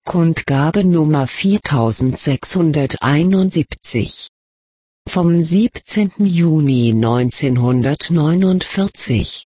Kundgabe Nummer 4671. Vom 17. Juni 1949.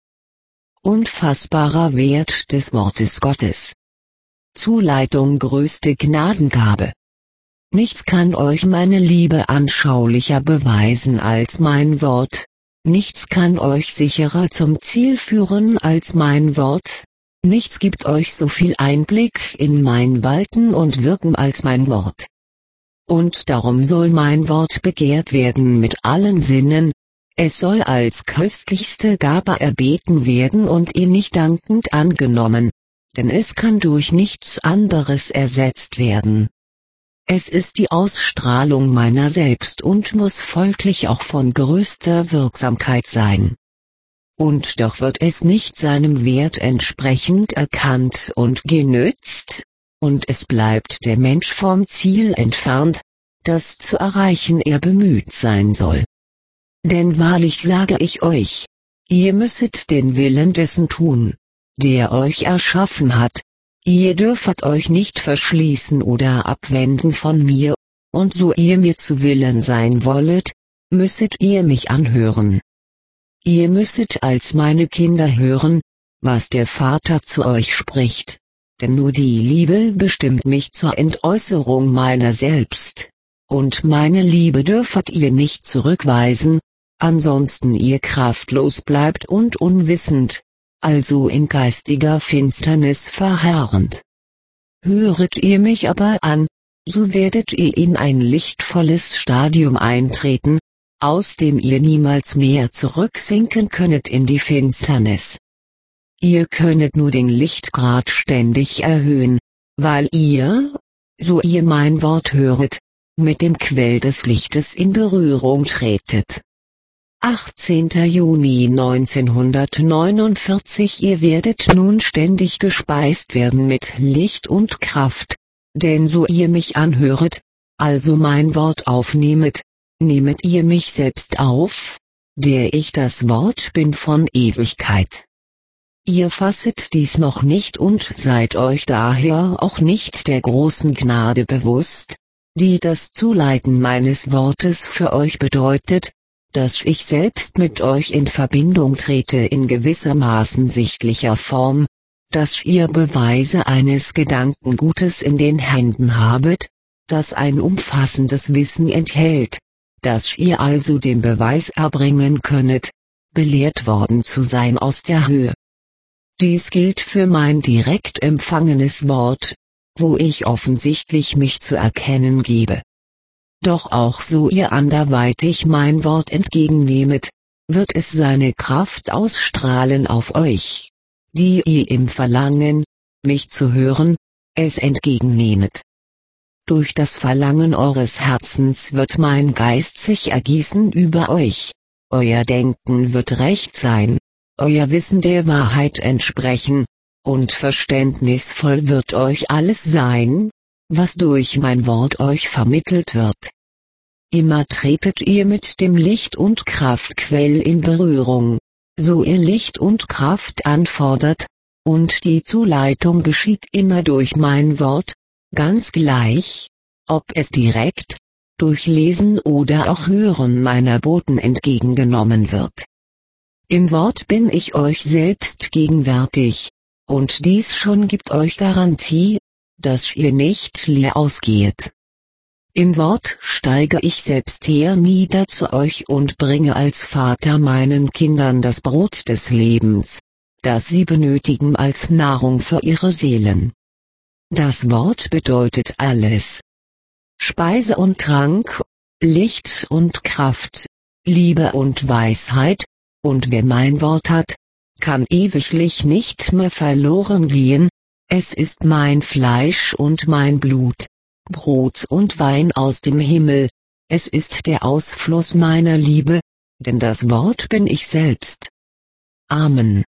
Unfassbarer Wert des Wortes Gottes. Zuleitung größte Gnadengabe. Nichts kann euch meine Liebe anschaulicher beweisen als mein Wort. Nichts kann euch sicherer zum Ziel führen als mein Wort. Nichts gibt euch so viel Einblick in mein Walten und Wirken als mein Wort. Und darum soll mein Wort begehrt werden mit allen Sinnen, es soll als köstlichste Gabe erbeten werden und ihr nicht dankend angenommen, denn es kann durch nichts anderes ersetzt werden. Es ist die Ausstrahlung meiner selbst und muss folglich auch von größter Wirksamkeit sein. Und doch wird es nicht seinem Wert entsprechend erkannt und genützt, und es bleibt der Mensch vom Ziel entfernt, das zu erreichen er bemüht sein soll. Denn wahrlich sage ich euch, ihr müsset den Willen dessen tun, der euch erschaffen hat, ihr dürfet euch nicht verschließen oder abwenden von mir, und so ihr mir zu Willen sein wollet, müsset ihr mich anhören. Ihr müsset als meine Kinder hören, was der Vater zu euch spricht, denn nur die Liebe bestimmt mich zur Entäußerung meiner selbst, und meine Liebe dürfet ihr nicht zurückweisen, ansonsten ihr kraftlos bleibt und unwissend, also in geistiger Finsternis verharrend. Höret ihr mich aber an, so werdet ihr in ein lichtvolles Stadium eintreten, aus dem ihr niemals mehr zurücksinken könnet in die Finsternis. Ihr könnet nur den Lichtgrad ständig erhöhen, weil ihr, so ihr mein Wort höret, mit dem Quell des Lichtes in Berührung tretet. 18. Juni 1949. Ihr werdet nun ständig gespeist werden mit Licht und Kraft, denn so ihr mich anhöret, also mein Wort aufnehmet, nehmet ihr mich selbst auf, der ich das Wort bin von Ewigkeit. Ihr fasset dies noch nicht und seid euch daher auch nicht der großen Gnade bewusst, die das Zuleiten meines Wortes für euch bedeutet, dass ich selbst mit euch in Verbindung trete in gewissermaßen sichtlicher Form, dass ihr Beweise eines Gedankengutes in den Händen habet, das ein umfassendes Wissen enthält, dass ihr also den Beweis erbringen könnet, belehrt worden zu sein aus der Höhe. Dies gilt für mein direkt empfangenes Wort, wo ich offensichtlich mich zu erkennen gebe. Doch auch so ihr anderweitig mein Wort entgegennehmet, wird es seine Kraft ausstrahlen auf euch, die ihr im Verlangen, mich zu hören, es entgegennehmet. Durch das Verlangen eures Herzens wird mein Geist sich ergießen über euch, euer Denken wird recht sein, euer Wissen der Wahrheit entsprechen, und verständnisvoll wird euch alles sein, was durch mein Wort euch vermittelt wird. Immer tretet ihr mit dem Licht- und Kraftquell in Berührung, so ihr Licht und Kraft anfordert, und die Zuleitung geschieht immer durch mein Wort, ganz gleich, ob es direkt, durch Lesen oder auch Hören meiner Boten entgegengenommen wird. Im Wort bin ich euch selbst gegenwärtig, und dies schon gibt euch Garantie, dass ihr nicht leer ausgehet. Im Wort steige ich selbst hernieder zu euch und bringe als Vater meinen Kindern das Brot des Lebens, das sie benötigen als Nahrung für ihre Seelen. Das Wort bedeutet alles. Speise und Trank, Licht und Kraft, Liebe und Weisheit, und wer mein Wort hat, kann ewiglich nicht mehr verloren gehen, es ist mein Fleisch und mein Blut, Brot und Wein aus dem Himmel, es ist der Ausfluss meiner Liebe, denn das Wort bin ich selbst. Amen.